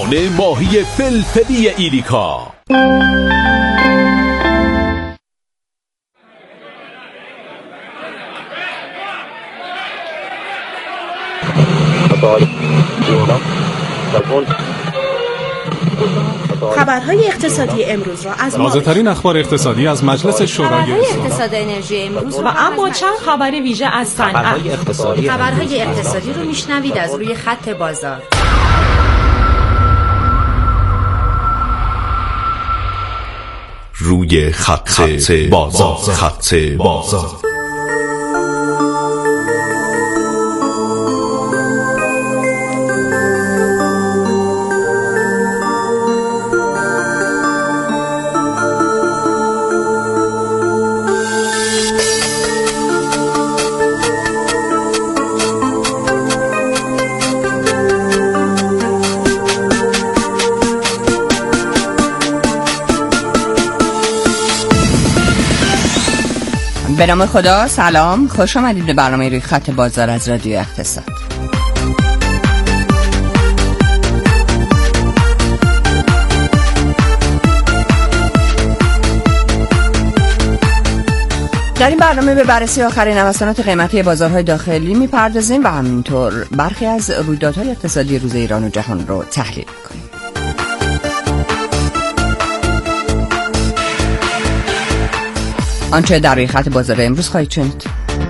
نان ماهی فلفلی ایریکا. خبرهای اقتصادی امروز را از تازه‌ترین اخبار اقتصادی از مجلس شورای اقتصاد انرژی امروز و اما چند خبر ویژه از صنعت. خبرهای اقتصادی رو میشنوید از روی خط بازار. روی خط بازار. به نام خدا، سلام، خوش آمدید به برنامه روی خط بازار از رادیو اقتصاد. در این برنامه به بررسی آخرین نوسانات قیمتی بازارهای داخلی میپردازیم و همینطور برخی از رویدادهای اقتصادی روز ایران و جهان رو تحلیل میکنیم. آنچه در روی خط بازار امروز خواهید شنید: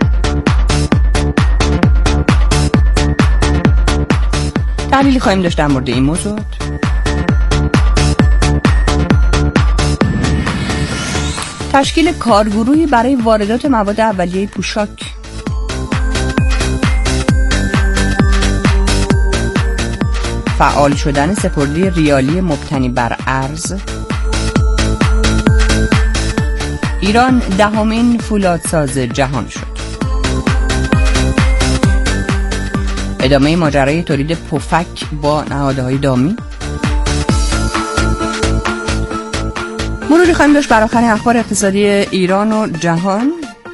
تحلیلی خواهیم داشت در مورد این موضوع. تشکیل کارگروهی برای واردات مواد اولیه پوشاک. فعال شدن سپردی ریالی مبتنی بر ارز. ایران دهمین فولادساز جهان شد. ادامه ماجرای تولید پفک با نهادهای دامی. مروری خواهیم داشت بر آخرین اخبار اقتصادی ایران و جهان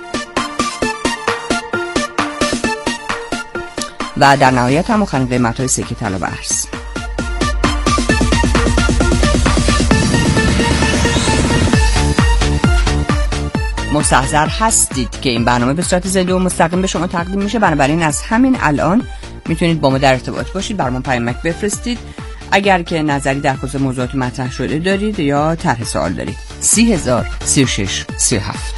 و در نهایت هم آخرین قیمت‌های سکه طلا و ارز. مستحضر هستید که این برنامه به صورت زنده و مستقیم به شما تقدیم میشه، بنابراین از همین الان میتونید با ما در ارتباط باشید، برامون پیامک بفرستید اگر که نظری در خصوص موضوعات مطرح شده دارید یا طرح سوال دارید. 303637.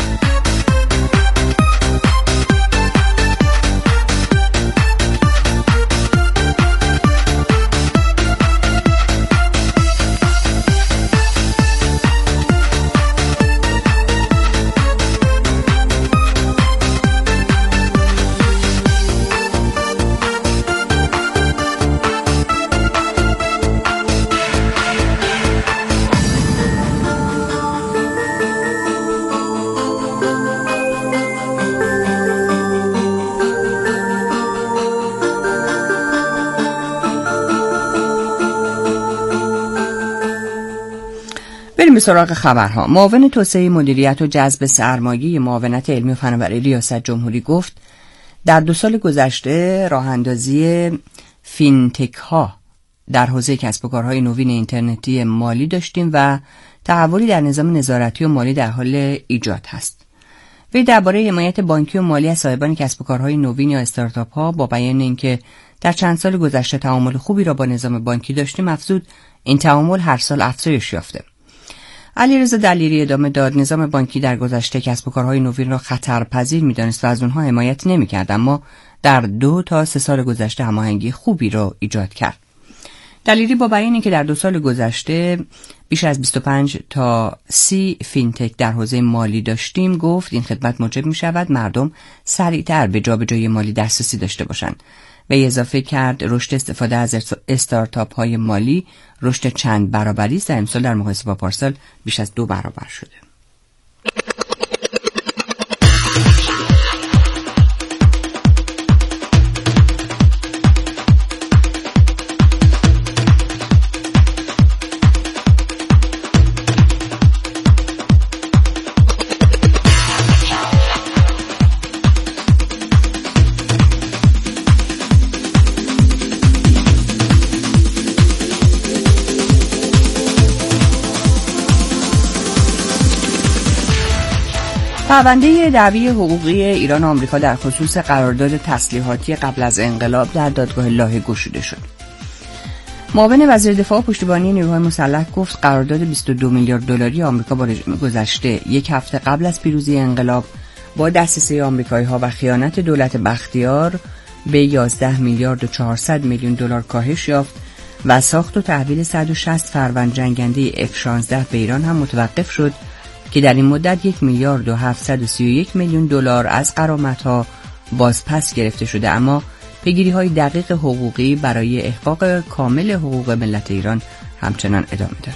بریم به سراغ خبرها. معاون توسعه مدیریت و جذب سرمایه معاونت علمی و فناوری ریاست جمهوری گفت در 2 سال گذشته راه‌اندازی فینتک ها در حوزه کسب و کارهای نوین اینترنتی مالی داشتیم و تحولی در نظام نظارتی و مالی در حال ایجاد هست. وی درباره حمایت بانکی و مالی از صاحبان کسب و کارهای نوین یا استارتاپ ها با بیان اینکه در چند سال گذشته تعامل خوبی را با نظام بانکی داشتیم افزود این تعامل هر سال افزایش یافته. علیرضا دلیری ادامه داد نظام بانکی در گذشته کسب و کارهای نوین را خطرپذیر می‌دانست و از اونها حمایت نمی‌کرد، اما در 2 تا 3 سال گذشته هماهنگی خوبی را ایجاد کرد. دلیری با بیان اینکه در 2 سال گذشته بیش از 25 تا 30 فینتک در حوزه مالی داشتیم گفت این خدمت موجب می‌شود مردم سریعتر به جابجایی مالی دسترسی داشته باشند. و اضافه کرد رشد استفاده از استارتاپ های مالی رشد چند برابری است و امسال در مقایسه با پارسال بیش از 2 برابر شده. پرونده دعوی حقوقی ایران و آمریکا در خصوص قرارداد تسلیحاتی قبل از انقلاب در دادگاه لاهه گشوده شد. معاون وزیر دفاع و پشتیبانی نیروهای مسلح گفت قرارداد 22 میلیارد دلاری آمریکا با رژیم گذشته یک هفته قبل از پیروزی انقلاب با دسیسه آمریکایی‌ها و خیانت دولت بختیار به 11 میلیارد و 400 میلیون دلار کاهش یافت و ساخت و تحویل 160 فروند جنگنده F-16 به ایران هم متوقف شد که در این مدت 1 میلیارد و 731 میلیون دلار از غرامت‌ها بازپس گرفته شده، اما پیگیری‌های دقیق حقوقی برای احقاق کامل حقوق ملت ایران همچنان ادامه دارد.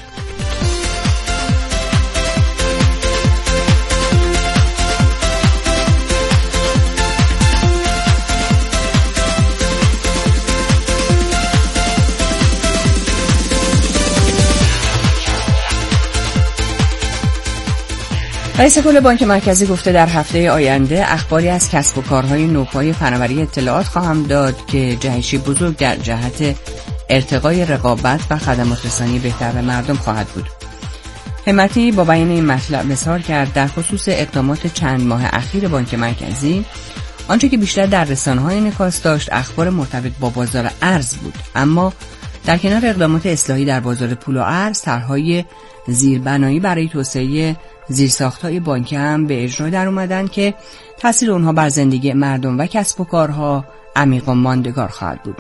رئیس کل بانک مرکزی گفته در هفته آینده اخباری از کسب و کارهای نوپای فناوری اطلاعات خواهم داد که جهشی بزرگ در جهت ارتقای رقابت و خدمات رسانی بهتر به مردم خواهد بود. همتی با بیان این مطلب اظهار کرد در خصوص اقدامات چند ماه اخیر بانک مرکزی آنچه که بیشتر در رسانه‌های انعکاس داشت اخبار مرتبط با بازار ارز بود، اما در کنار اقدامات اصلاحی در بازار پول و ارز طرح‌های زیربنایی برای توسعه زیرساخت‌های بانکی هم به اجرا در اومدن که تاثیر اونها بر زندگی مردم و کسب و کارها عمیق و ماندگار خواهد بود.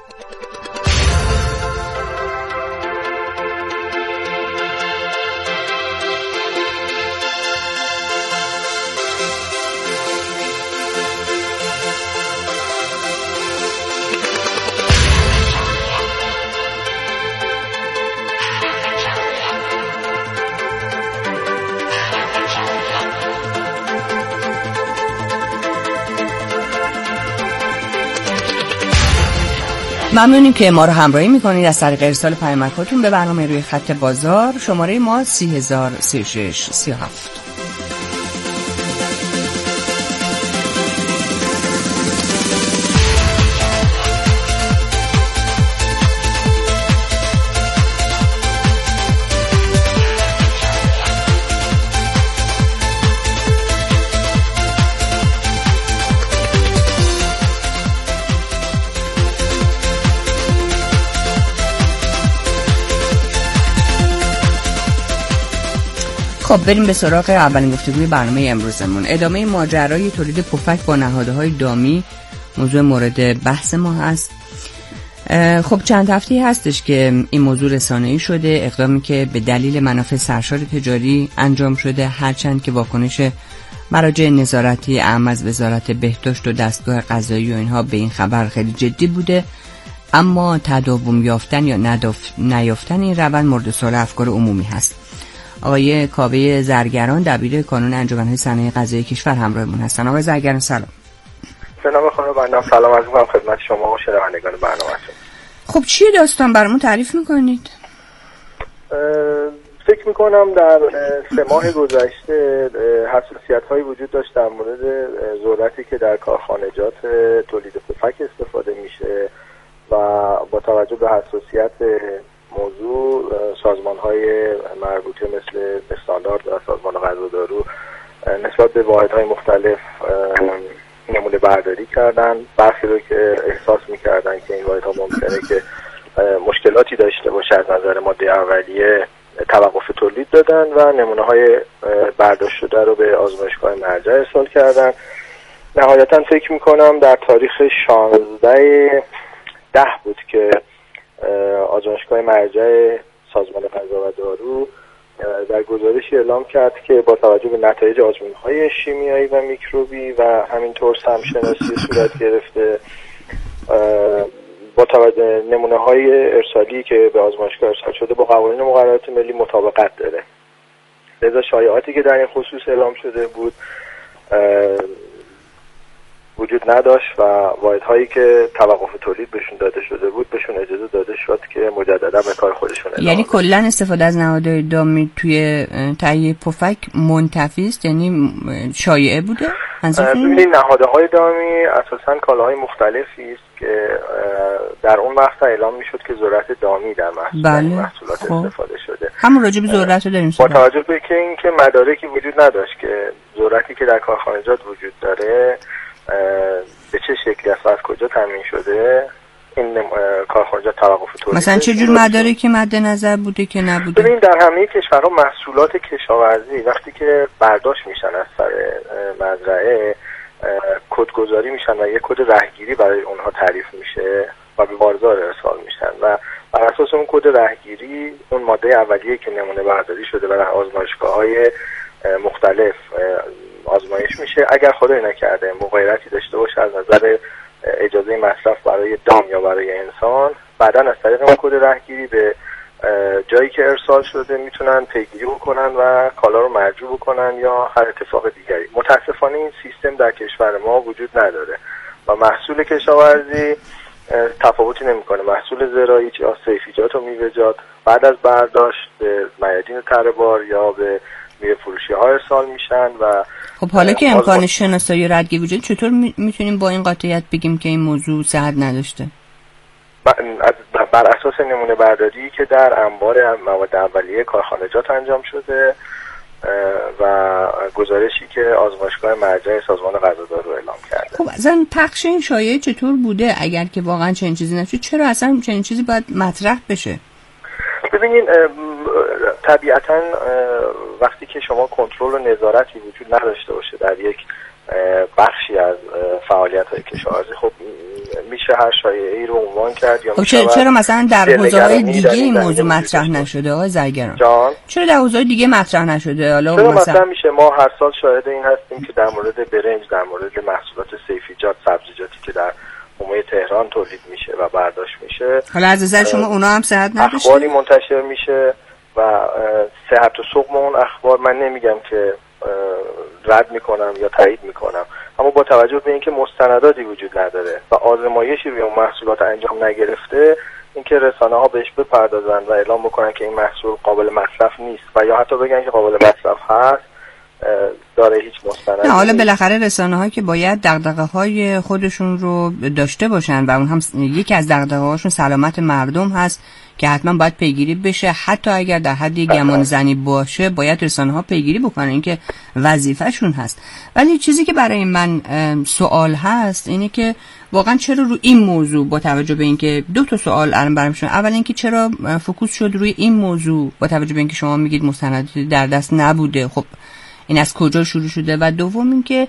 ممنونیم که ما رو همراهی میکنید از طریق ارسال پیامکاتون به برنامه روی خط بازار. شماره ما 303637. خب بریم به سراغ اولین گفتگوی برنامه امروزمون. ادامه ماجرای تولید پفک با نهادهای دامی موضوع مورد بحث ما هست. خب چند هفته‌ای هستش که این موضوع رسانه‌ای شده، اقدامی که به دلیل منافع سرشار تجاری انجام شده، هرچند که واکنش مراجع نظارتی اعم از وزارت بهداشت و دستگاه قضایی و اینها به این خبر خیلی جدی بوده، اما تداوم یافتن یا نیافتن این روند مورد سوال افکار عمومی هست. آقای کاوه زرگران دبیر کانون انجمن‌های صنایع غذایی کشور همراهمون هستن. آقای زرگران سلام. جناب خانم بنده سلام عرض می‌کنم خدمت شما و شنوندگان برنامه‌تون. خب چیه داستان برامون تعریف می‌کنید؟ فکر می‌کنم در 3 ماه گذشته حساسیت‌هایی وجود داشت در مورد ذرتی که در کارخانجات تولید پفک استفاده میشه و با توجه به حساسیت موضوع سازمان‌های مربوطه مثل استاندارد و سازمان غذا و دارو نسبت به واحدهای مختلف نمونه برداری کردن. برخی رو که احساس می‌کردن که این واحدها ممکنه که مشکلاتی داشته باشه از نظر ماده اولیه توقف تولید دادن و نمونه‌های برداشت شده رو به آزمایشگاه مرجع ارسال کردن. نهایتاً فکر می‌کنم در تاریخ 16/10 بود که آزمایشگاه مرجع سازمان غذا و دارو در گزارشی اعلام کرد که با توجه به نتایج آزمون‌های شیمیایی و میکروبی و همینطور سمشناسی صورت گرفته با توجه نمونه‌های ارسالی که به آزمایشگاه ارسال شده با قوانین و مقررات ملی مطابقت داره. لذا شایعاتی که در این خصوص اعلام شده بود وجود نداشت و واحدهایی که توقف تولید بهشون داده شده بود بهشون اجازه داده شد که مجددا به کار خودشون ادامه یعنی کلا استفاده از نهادهای دامی توی تهیه پفک منتفی است، یعنی شایعه بوده؟ ببینید نهادهای دائمی اساساً کالاهای مختلفی است که در اون مقطع اعلام میشد که ذرت دامی در محصولات استفاده شده. همون راجع به ذرت داریم با توجه به اینکه مدارکی وجود نداشت که ذرتی که در کارخانجات وجود داره به چه شکلی است و از کجا تامین شده، این کارخانجات توقف تولید. مثلا چه جور مدارکی مد نظر بوده که نبوده؟ ببین در همه کشورها محصولات کشاورزی وقتی که برداشت میشن از سر مزرعه کدگذاری میشن و یک کد رهگیری برای اونها تعریف میشه و به بازار ارسال میشن و بر اساس اون کد رهگیری اون ماده اولیه که نمونه برداری شده برای آزمایشگاه‌های مختلف آزمایش میشه. اگر خدای نکرده مغایرتی داشته باشه از نظر اجازه مصرف برای دام یا برای انسان، بعداً از طریق اون کد رهگیری به جایی که ارسال شده میتونن پیگیری بکنن و کالا رو مرجوع بکنن یا هر اتفاق دیگری. متاسفانه این سیستم در کشور ما وجود نداره و محصول کشاورزی تفاوتی نمیکنه. محصول زراعی یا سیفیجات و میوه‌جات بعد از برداشت به میادین تره‌بار یا به میوه فروشی ها ارسال میشن و خب حالا که امکان شناسایی و ردگیری وجود، چطور میتونیم با این قاطعیت بگیم که این موضوع صحت نداشته؟ بر اساس نمونه برداری که در انبار مواد اولیه کارخانجات انجام شده و گزارشی که آزمایشگاه مرجع سازمان غذادار رو اعلام کرده. خب اصلا پخش این شایعه چطور بوده؟ اگر که واقعا چنین چیزی نشه، چرا اصلا چنین چیزی باید مطرح بشه؟ ببینید طبیعتاً وقتی که شما کنترل و نظارتی وجود نداشته باشه در یک بخشی از فعالیت‌های کشاورزی، خب میشه هر شایعه‌ای رو عنوان کرد یا چرا مثلا در حوزه‌های دیگه این موضوع مطرح نشده آقای زرگران؟ چرا در حوزه‌های دیگه مطرح نشده؟ حالا مثلا میشه ما هر سال شاهد این هستیم که در مورد برنج، در مورد محصولات سیفیجات، سبزیجاتی که در حومه تهران تولید میشه و برداشت میشه، حالا از نظر شما اونا هم صحت نداشته؟ اخباری منتشر میشه و صحت و سقم اون اخبار من نمیگم که رد میکنم یا تایید میکنم، اما با توجه به اینکه مستنداتی وجود نداره و آزمایشی روی اون محصولات انجام نگرفته، اینکه رسانه ها بهش بپردازن و اعلام بکنن که این محصول قابل مصرف نیست و یا حتی بگن که قابل مصرف هست، داره هیچ مستندی. نه حالا بالاخره رسانه ها که باید دغدغه های خودشون رو داشته باشن و اون هم یکی از دغدغه هاشون سلامت مردم هست که حتما باید پیگیری بشه، حتی اگر در حد گمان زنی باشه باید رسانه ها پیگیری بکنن، این که وظیفه‌شون هست. ولی چیزی که برای من سوال هست اینه که واقعا چرا روی این موضوع با توجه به اینکه دو تا سوال الان برام شد. اول اینکه چرا فوکوس شد روی این موضوع با توجه به اینکه شما میگید مستنداتی در دست نبوده، خب این از کجا شروع شده؟ و دوم اینکه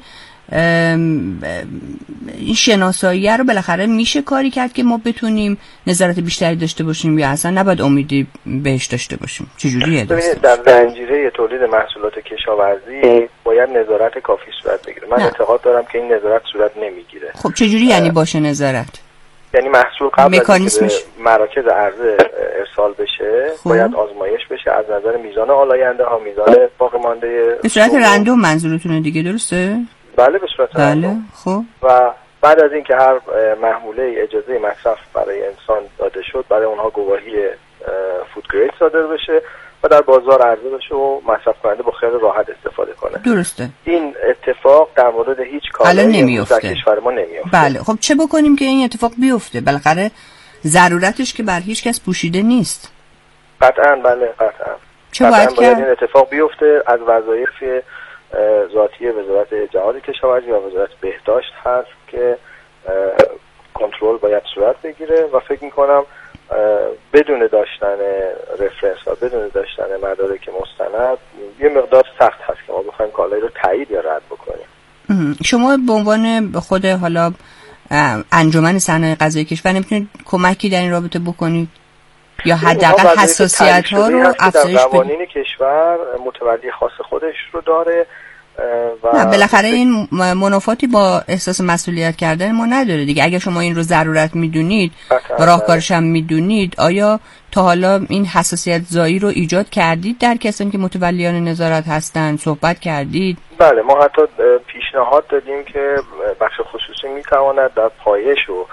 این شناسایی رو بالاخره میشه کاری کرد که ما بتونیم نظارت بیشتری داشته باشیم یا اصلا نباید امیدی بهش داشته باشیم؟ چجوریه؟ در زنجیره تولید محصولات کشاورزی باید نظارت کافی صورت بگیره. من اعتقاد دارم که این نظارت صورت نمیگیره. خب چجوری یعنی باشه نظارت؟ یعنی محصول قبل از اینکه به مراکز عرضه ارسال بشه باید آزمایش بشه از نظر میزان آلاینده ها، میزان باقی مانده. به صورت رندوم منظورتونه دیگه، درسته؟ بله به صورت رندوم. خب و بعد از اینکه هر محموله اجازه مصرف برای انسان داده شد، برای اونها گواهی فود گرید صادر بشه و در بازار عرضه بشه و مصرف کننده با خیال راحت استفاده کنه. درسته. این اتفاق در مورد هیچ کالایی در کشور ما نمیفته. بله خب چه بکنیم که این اتفاق بیفته؟ بالاخره ضرورتش که بر هیچ کس پوشیده نیست. قطعاً بله قطعاً. چه باید کرد؟ این اتفاق بیفته. از وظایف ذاتی وزارت جهاد کشاورزی و وزارت بهداشت هست که کنترل باید صورت بگیره و فکر میکنم بدون داشتن رفرنس و بدون داشتن مدارک مستند یه مقدار سخت هست که ما بخوایم کالایی رو تایید یا رد بکنیم. شما به عنوان خود حالا انجمن صنایع غذایی کشور نمیتونید کمکی در این رابطه بکنید یا حداقل حساسیت ها رو افزایش بدید؟ قوانین کشور متولی خاص خودش رو داره نه بالاخره این منافاتی با احساس مسئولیت کردن ما نداره دیگه. اگه شما این رو ضرورت میدونید و راهکارش هم میدونید، آیا تا حالا این حساسیت زایی رو ایجاد کردید در کسانی که متولیان نظارت هستن؟ صحبت کردید؟ بله ما حتی پیشنهاد دادیم که بخش خصوصی میتواند در پایش و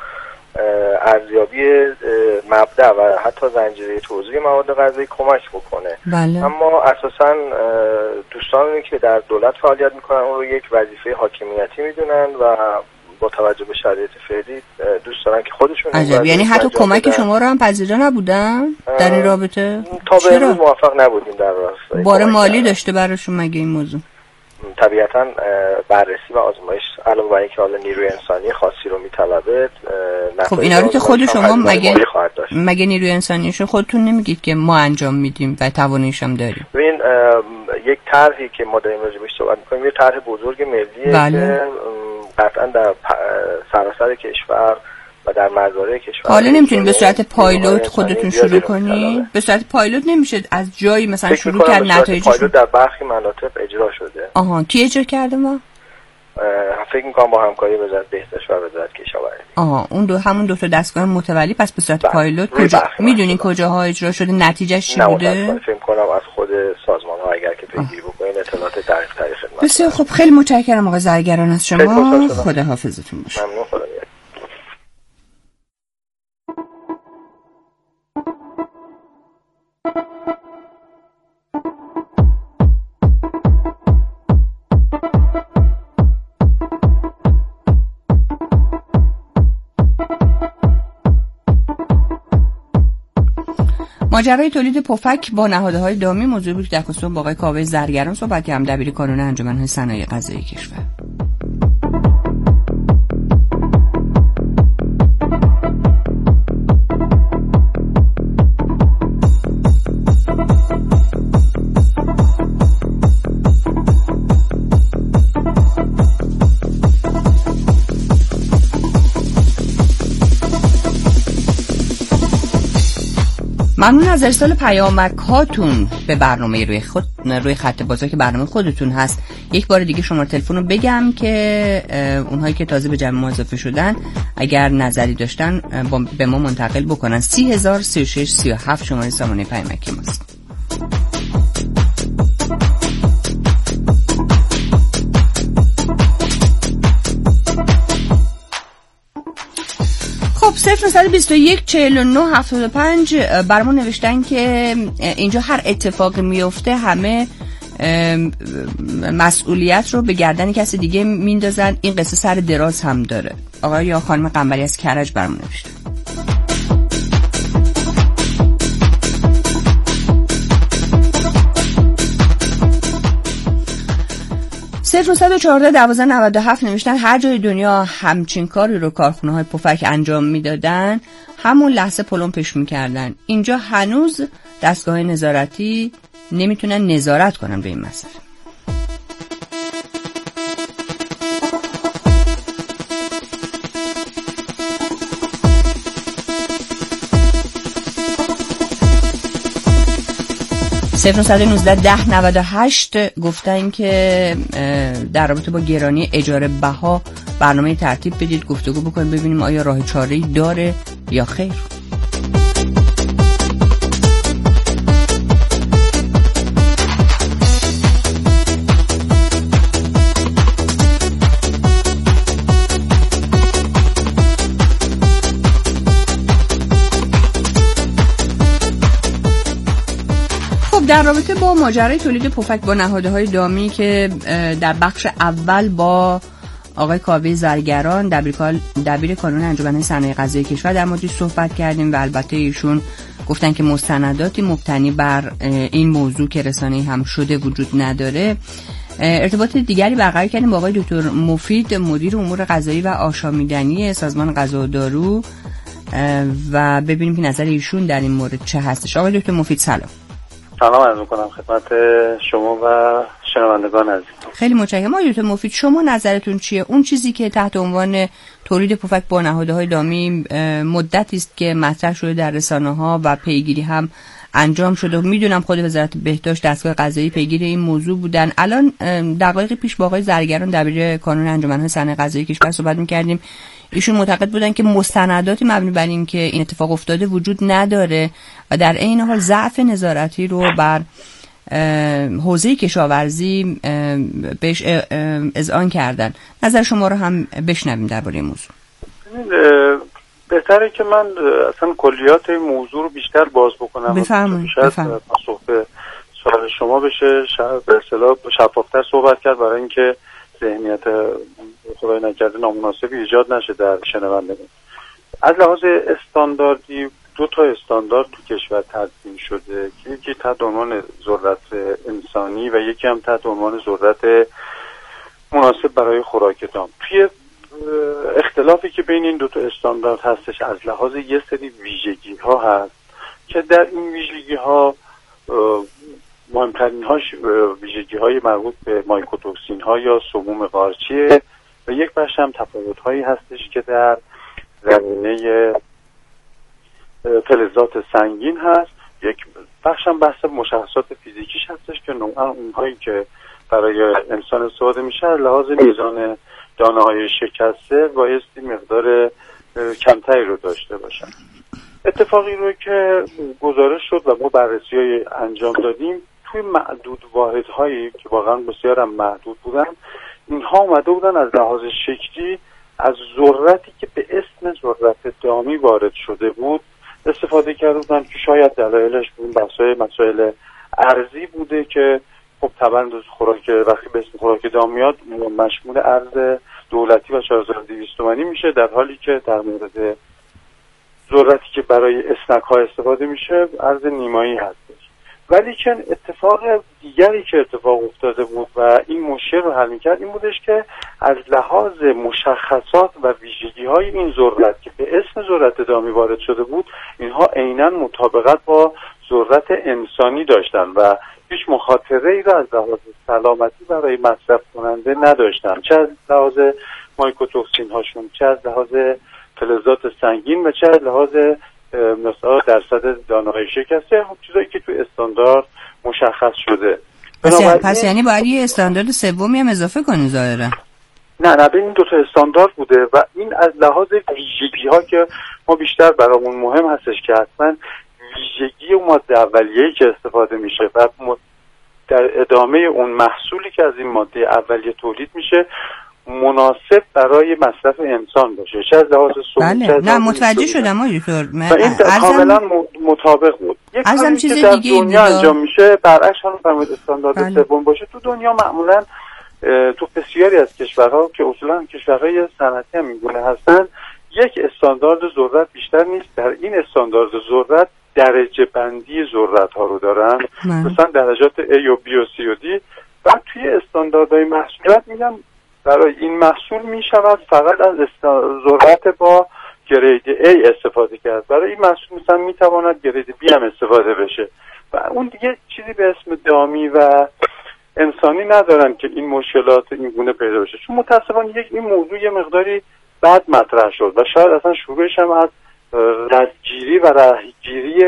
ارزیابی مبدأ و حتی زنجیره توزیع مواد غذایی کمک بکنه. بله. اما اساساً دوستانی که در دولت فعالیت میکنن اون رو یک وظیفه حاکمیتی میدونن و با توجه به شرایط فعلی دوست دارن که خودشون عجب، یعنی حتی کمک شما رو هم پذیرا نبودن در این رابطه؟ تا به امروز موفق نبودیم در راستای بار مالی داشته براشون مگه این موضوع؟ طبیعتاً بررسی و آزمایش علاوه بر اینکه حالا نیروی انسانی خاصی رو میطلبه. خب اینا رو که خود شما مگه نیروی انسانیشو خودتون نمیگید که ما انجام میدیم و تواناییش هم داریم؟ ببین یک طرحی که ما داریم راجع بهش صحبت می‌کنیم یه طرح بزرگ ملیه. بله. که قطعاً در سراسر کشور و در مزارع کشور. حالا نمیتونید به صورت پایلوت خودتون شروع کنید؟ به صورت پایلوت نمیشه از جایی مثلا شروع کرد نتایجش؟ پایلوت در برخی مناطق اجرا شده. آها، کی اجرا کرده ما؟ فکر می‌کنم با همکاری وزارت بهداشت و وزارت کشاورزی. آها، اون همون دو تا دستگاه متولی. پس به صورت پایلوت کجا میدونین کجاها اجرا شده؟ نتیجهش چی بوده؟ فکر کنم از خود سازمان‌ها اگر که پیگیری بکنین اطلاعات دقیق تری خدمت. بسیار خب، خیلی متشکرم آقای زرگران از شما. خدا حافظتون باشه. ممنون. خدا ماجرای تولید پفک با نهادهای دامی موضوع بود که در خصوص با آقای کاوه زرگران صحبت کردم، دبیر کانون انجمن‌های صنایع غذایی کشور. ممنون از ارسال پیامک هاتون به برنامه روی خط بازار که برنامه خودتون هست. یک بار دیگه شماره تلفن رو بگم که اونهایی که تازه به جمع ما اضافه شدن اگر نظری داشتن به ما منتقل بکنن. 303637 شماره سامانه پیامک ماست. خب 021 49 75 برامون نوشتن که اینجا هر اتفاقی میفته همه مسئولیت رو به گردن کسی دیگه میندازن. این قصه سر دراز هم داره. آقای یا خانم قنبری از کرج برامون نوشتن. صفر 114 1297 نوشتن هر جای دنیا همچین کاری رو کارخونه های پفک انجام میدادن همون لحظه پلمپش میکردن. اینجا هنوز دستگاه نظارتی نمیتونن نظارت کنن به این مسئله. صفر 119 1098 گفتن که در رابطه با گرانی اجاره بها برنامه ترتیب بدید، گفتگو بکنیم ببینیم آیا راه چاره‌ای داره یا خیر. در رابطه با ماجرای تولید پفک با نهادهای دامی که در بخش اول با آقای کاوه زرگران دبیر کانون انجمن‌های صنایع غذایی کشور در موردش صحبت کردیم و البته ایشون گفتن که مستنداتی مبتنی بر این موضوع که رسانه‌ای هم شده وجود نداره. ارتباط دیگری برقرار کردیم با آقای دکتر مفید مدیر امور غذایی و آشامیدنی سازمان غذا و دارو و ببینیم که نظر ایشون در این مورد چه هستش. آقای دکتر مفید سلام. سلام عرض می‌کنم خدمت شما و شنوندگان عزیز. خیلی متشکرم. آقای دکتر مفید شما نظرتون چیه؟ اون چیزی که تحت عنوان تولید پفک با نهادهای دامی مدتی است که مطرح شده در رسانه‌ها و پیگیری هم انجام شده. میدونم خود وزارت بهداشت دستگاه قضایی پیگیر این موضوع بودن. الان دقایقی پیش با آقای زرگران دبیر کانون انجمن‌های صنایع غذایی کشور صحبت می‌کردیم. ایشون معتقد بودن که مستنداتی مبنی بر این که این اتفاق افتاده وجود نداره و در عین حال ضعف نظارتی رو بر حوزه کشاورزی بهش اذعان کردن. نظر شما رو هم بشنویم درباره این موضوع. بهتره که من اصلا کلیات این موضوع رو بیشتر باز بکنم. بفرمایید. شاید پاسخ به سوال شما بشه، شاید به اصطلاح شفافتر صحبت کرد برای اینکه ذهنیت خدای نکرده نامناسبی ایجاد نشه در شنوندگان. از لحاظ استانداردی 2 تا استاندارد تو کشور تدوین شده که یکی تحت عنوان ذرت انسانی و یکی هم تحت عنوان ذرت مناسب برای خوراک دام. توی اختلافی که بین این 2 تا استاندارد هستش از لحاظ یه سری ویژگی ها هست که در این ویژگی ها مهمترین هاش ویژگی های مربوط به مایکوتوکسین ها یا سموم قارچیه و یک بخش هم تفاوت هایی هستش که در زمینه فلزات سنگین هست. یک بخش هم بحث مشخصات فیزیکیش هستش که نوعا اونهایی که برای انسان استفاده میشه از لحاظ میزان دانه های شکسته بایستی مقدار کمتری رو داشته باشن. اتفاقی رو که گزارش شد و ما بررسی های انجام دادیم توی معدود واحدهایی که واقعا بسیار هم محدود بودن، اینها اومده بودن از لحاظ شکلی از ذرتی که به اسم ذرت دامی وارد شده بود استفاده کرده بودن که شاید دلایلش بود مسائل ارزی بوده که خب طبعا خوراک وقتی به اسم خوراک دام میاد مشمول ارز دولتی و 4200 تومانی میشه، در حالی که در مورد ذرتی که برای اسنک ها استفاده میشه ارز نیمایی هستش. ولی که اتفاق دیگری که اتفاق افتاده بود و این مشکل رو حل میکرد این بودش که از لحاظ مشخصات و ویژگی های این ذرت که به اسم ذرت دامی وارد شده بود اینها عیناً مطابقت با ذرت انسانی داشتن و هیچ مخاطره ای را از لحاظ سلامتی برای مصرف کننده نداشتن، چه از لحاظ مایکوتوکسین هاشون، چه از لحاظ فلزات سنگین و چه از لحاظ مثلا درصد دانه‌های شکسته، چیزایی که تو استاندارد مشخص شده. پس یعنی باید یه استاندارد سومی هم اضافه کنی ظاهرا؟ نه بین این 2 تا استاندارد بوده و این از لحاظ ویژگی ها که ما بیشتر برامون مهم هستش که حتما ویژگی و ماده اولیه‌ای که استفاده میشه و در ادامه اون محصولی که از این ماده اولیه تولید میشه مناسب برای مصرف انسان باشه، چه از لحاظ بله. نه متوجه شدم دکتر. این کاملا مطابق بود. یک کاری که در دنیا انجام میشه برعکس هم فرمود استاندارد سوم باشه. تو دنیا معمولا تو بسیاری از کشورها که اصولا کشورهای صنعتی هم اینگونه هستن یک استاندارد ذرت بیشتر نیست. در این استاندارد ذرت درجه بندی ذرت ها رو دارن، مثلا درجات A و B و C و D و توی استانداردهای محصولات میگم برای این محصول میشود فقط از ذرت با گرید A استفاده کرد، برای این محصول مثلا میتواند گرید B هم استفاده بشه و اون دیگه چیزی به اسم دامی و انسانی ندارن که این مشکلات این گونه پیدا بشه. چون متاسفانه این موضوع یه مقداری بعد مطرح شد و شاید اصلا شروعش هم از رستگیری و رهگیری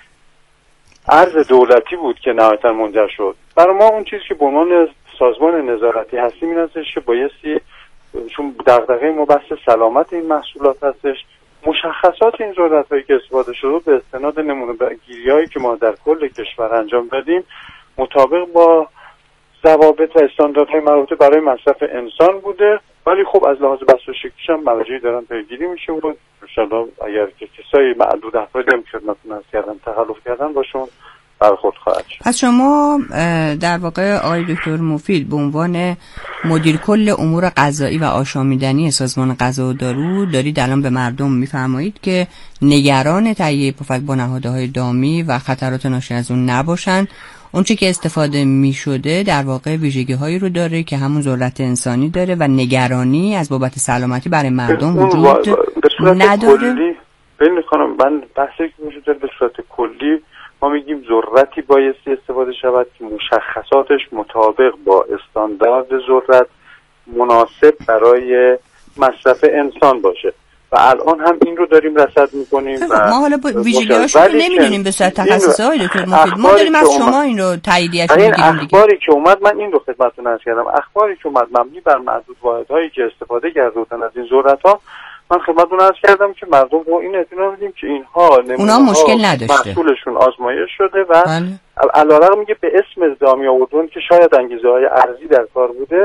ارز دولتی بود که نهایتا منجر شد. برای ما اون چیزی که به عنوان سازمان نظارتی هستیم این هستش که بایستی، چون دغدغه ما بحث سلامت این محصولات هستش، مشخصات این ذرت‌هایی که استفاده شده به استناد نمونه‌گیری‌هایی که ما در کل کشور انجام دادیم مطابق با ضوابط و استانداردهای مربوطه برای مصرف انسان بوده. ولی خب از لحاظ بحث و شکلش هم مراجعی دارن پیگیری میشه و انشالله اگر که کسایی معدود افرادی هم خدمتتون عرض کردن تخلف کردن باشون برخورد خواهد شد. پس شما در واقع آقای دکتر مفید به عنوان مدیر کل امور غذایی و آشامیدنی سازمان غذا و دارو دارید الان به مردم میفرمایید که نگران تهیه پفک با نهادهای دامی و خطرات ناشی از اون نباشن. اون چی که استفاده می شده در واقع ویژگی هایی رو داره که همون ذرت انسانی داره و نگرانی از بابت سلامتی برای مردم وجود نداره. ببین خانم، من بحثی که وجود داره به صورت کلی ما میگیم ذرتی بایستی استفاده شود که مشخصاتش مطابق با استاندارد ذرت مناسب برای مصرف انسان باشه و الان هم این رو داریم رصد میکنیم و ما حالا ویژگی‌هاش رو نمیدونیم به صورت تخصصی های دکتر مفید. ما داریم از شما این رو تاییدیه‌اش میگیریم دیگه. اخباری که اومد، من این رو خدمتتون عرض کردم، اخباری که اومد مبنی بر معدود واحدهایی که استفاده کردن از این ذرت‌ها، من خدمتتون عرض کردم که مردم رو این اطمینان بدیم که اینها اونا مشکل نداشته، محصولشون آزمایش شده و علیرغم میگه به اسم دامی آوردن که شاید انگیزه‌های ارزی در کار بوده،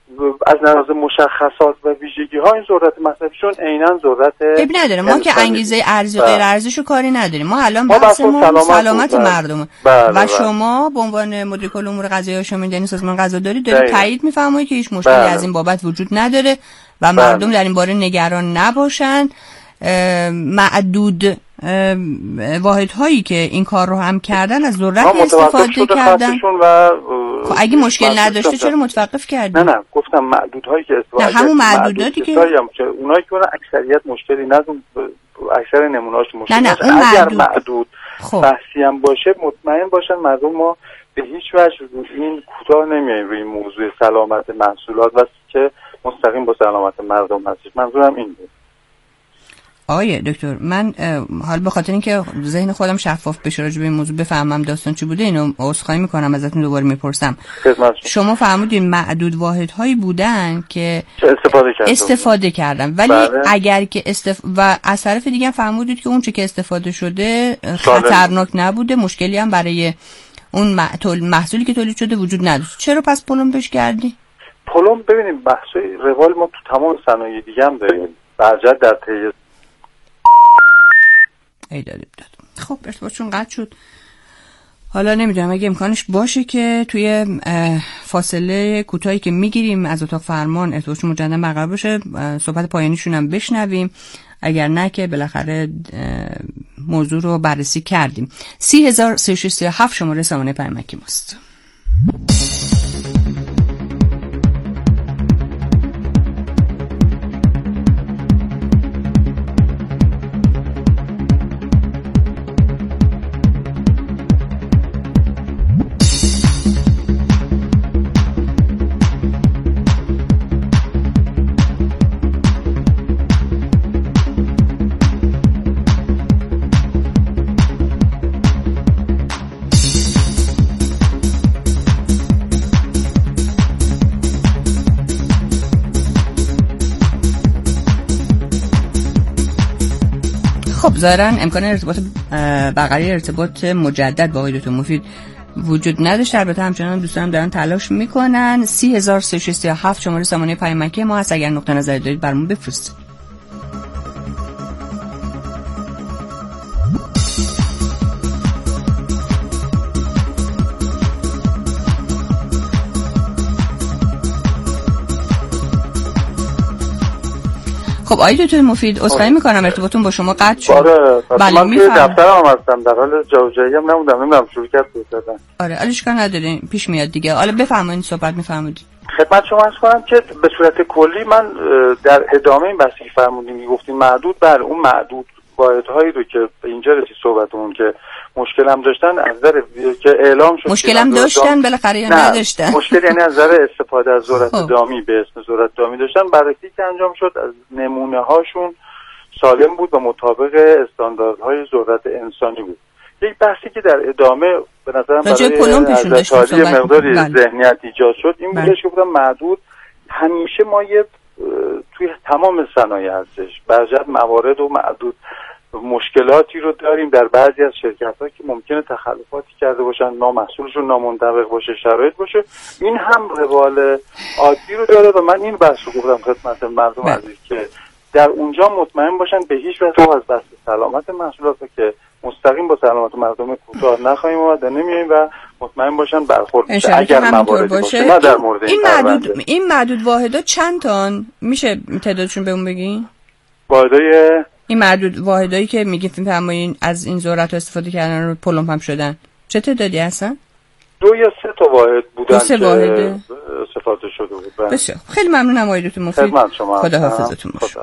از نظر مشخصات و ویژگی ها این ذرت مصرفیشون عیناً ذرت اب نداره. ما که انگیزه ارزی و غیر ارزیشو کاری نداریم. ما الان بحثمون سلامت مردمه و شما به عنوان مدیر کل امور غذایی و آشامیدنی سازمان غذاداری دارید تایید می‌فرمایید که هیچ مشکلی از این بابت وجود نداره و مردم در این باره نگران نباشن. معدود واحدهایی که این کار رو هم کردن از ذرت استفاده کردن و اگه مشکل نداشته چرا متوقف کردن؟ نه گفتم معدودهایی که استفاده کردن. همون معدوداتی که اونایی که اکثریت مشکلی ندارن، اکثر نمونه‌هاش مشکل نه اون اگر معدود بحثی هم باشه مطمئن باشن مردم ما به هیچ وجه این کوتاه نمیاییم روی موضوع سلامت محصولات و که مستقیم با سلامت مردم هستش. منظورم این بود. آقای دکتر، من حال به خاطر اینکه ذهن خودم شفاف بشه راجع به این موضوع بفهمم داستان چی بوده اینو عذرخواهی میکنم ازتون دوباره میپرسم. شما فرمودین معدود واحدهایی بودن که استفاده کردن ولی اگر که و از طرف دیگه فرمودید که اون چه که استفاده شده خطرناک نبوده، مشکلی هم برای اون محصولی که تولید شده وجود نداشت. چرا پس پلمبش کردی؟ پلم ببینید بحثای روال ما تو تمام صنایع دیگه هم داریم. برجت در طی خب ارتباطشون قطع شد. حالا نمیدونم اگه امکانش باشه که توی فاصله کوتاهی که میگیریم از اتاق فرمان ارتباطشون مجددا برقرار بشه، صحبت پایانیشون هم بشنویم. اگر نه که بالاخره موضوع رو بررسی کردیم. 30,337 شماره سامانه پیامکی ماست. ظاهراً امکان ارتباط برقراری ارتباط مجدد با آقای دکتر مفید وجود نداشته. البته همچنان دوستانم دارن تلاش میکنن. 30,337 شماره سامانه پیامکی ما هست. اگر نقطه نظری دارید برامون بفرستید. خب آقای دکتر مفید عذرخواهی میکنم ارتباطتون با شما قطع شد. آره من که دفترم هستم در حال جابجایی هم نمیدونم شرکت کردن. آره اشکال نداره پیش میاد دیگه. حالا بفرمایید صحبت میفرمایید. خدمت شما عرض کنم که به صورت کلی من در ادامه این بحثی که فرمودین میگفتین معدود، بله اون معدود واحدهایی رو که به اینجا رسید صحبتمون که مشکل هم داشتن از نظر که اعلام شد مشکل هم داشتن بالاخره یا نداشتن مشکل یعنی از نظر استفاده از ذرت دامی به اسم ذرت دامی داشتن. بررسی که انجام شد از نمونه هاشون سالم بود و مطابق استانداردهای ذرت انسانی بود. یک بحثی که در ادامه به نظرم برای مقداری ذهنیت ایجاد شد این بودش که بودم معدود همیشه ما توی تمام صنایع هستش. برجت موارد و معدود مشکلاتی رو داریم در بعضی از شرکت‌ها که ممکنه تخلفاتی کرده باشن، محصولشون نامنطبق باشه، شرایط باشه. این هم روال عادی رو داره و من این بحث رو گفتم خدمت مردم عزیز که در اونجا مطمئن باشن به هیچ وجه از بحث سلامت محصولات که مستقیم با سلامت مردم کوتاه نخواهیم اومد و نمیاییم و مطمئن باشن برخورد اگر موارد باشه. نه در مورد این معدود واحدا چند تان میشه تعدادشون بهمون بگین؟ واحدای این معدود واحدایی که میگین فرمایین از این ذرت استفاده کردن رو پلم هم شدن چه تعدادی هستن؟ 2 یا 3 تا واحد بودن که استفاده شده بود. بسیار خیلی ممنونم آقای دکتر مفید. خدا حافظتون باشه.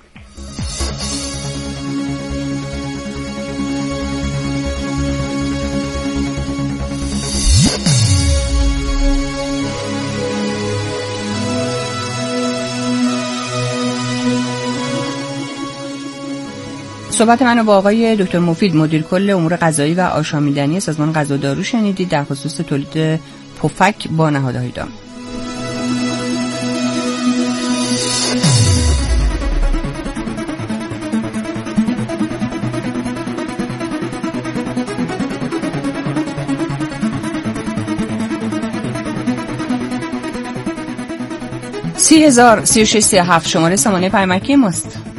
صحبت منو با آقای دکتر مفید مدیر کل امور غذایی و آشامیدنی سازمان غذادارو شنیدید در خصوص تولید پفک با نهادهای دام. 30,036 36 37 شماره سامانه پیامکی ماست.